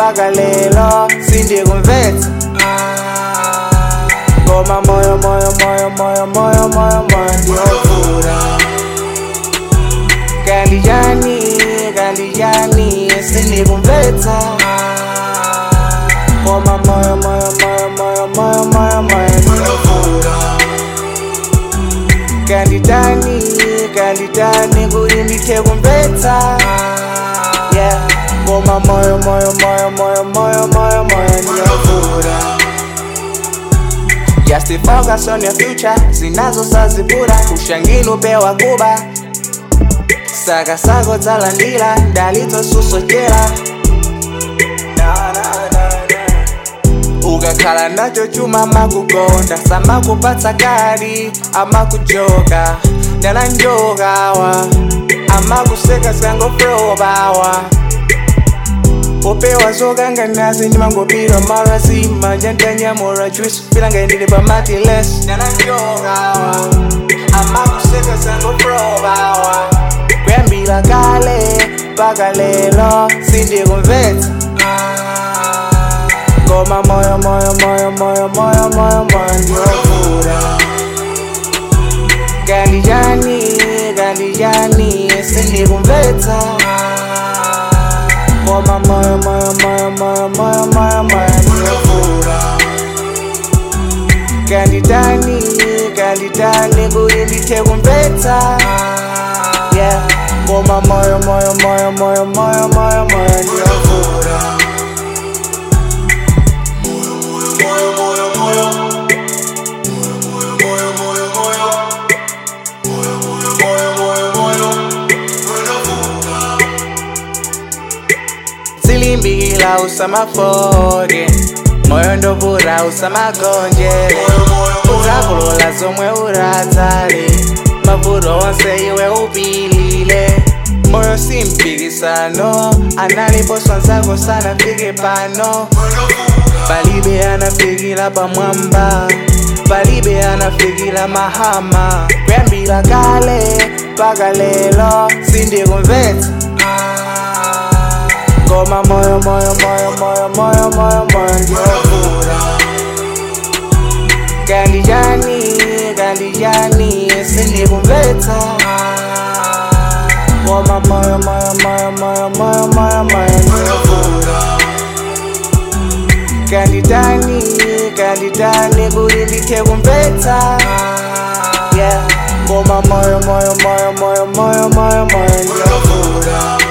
mpaka lelo sindikumvetsa. Ngoma moyo moyo moyo moyo moyo moyo moyo ndiyovula. Kandiani sindikumvetsa. Ngoma moyo moyo moyo moyo moyo moyo moyo ndiyovula. Kandidani kuti ndithe kumvetsa. Yeah, ngoma moyo moyo moyo moyo moyo moyo moyo ndiyovula. Just focus on your future, zinazo sazibura, ushangilo pewa kuba. Saka sako zalandila, dalito susochela. Ukakhala nacho chuma makukonda, samakupatsa kali, amakujoka, ndala njokawa, amakuseka sangofrobawa. Upewa zokanga nazi ndimangopira marazima, jantanyamura juice filanga ndili pamati less. Ndala njokawa, amakuseka sangofrobawa. Kuyambira kale mpaka lelo sindikumvetsa. Ngoma moyo moyo moyo moyo moyo moyo moyo ndiyovula. Kandidani sindikumvetsa. Ngoma moyo moyo moyo moyo moyo moyo moyo ndiyovula. Kandidani kuti ndithe kumvetsa. Yeah, ngoma moyo moyo moyo moyo moyo moyo moyo ndiyovula. Zilimbikila usamafoke, moyo ndovura usamagonjele. Uzakulola zomwe uratsale, mavuto onse iwe upilile. Moyo simpikisano, analiposwa nzako sana fike pano. Palibe anafikila pamwamba, palibe anafikila mahama. Kuyambira kale mpaka lelo sindikumvetsa. Ngoma moyo moyo moyo moyo moyo moyo moyo ndiyovula. Kandidani sindikumvetsa. Ngoma moyo moyo moyo moyo moyo moyo moyo ndiyovula. Kandidani kuti ndithe kumvetsa. Yeah, ngoma moyo moyo moyo moyo moyo moyo moyo ndiyovula.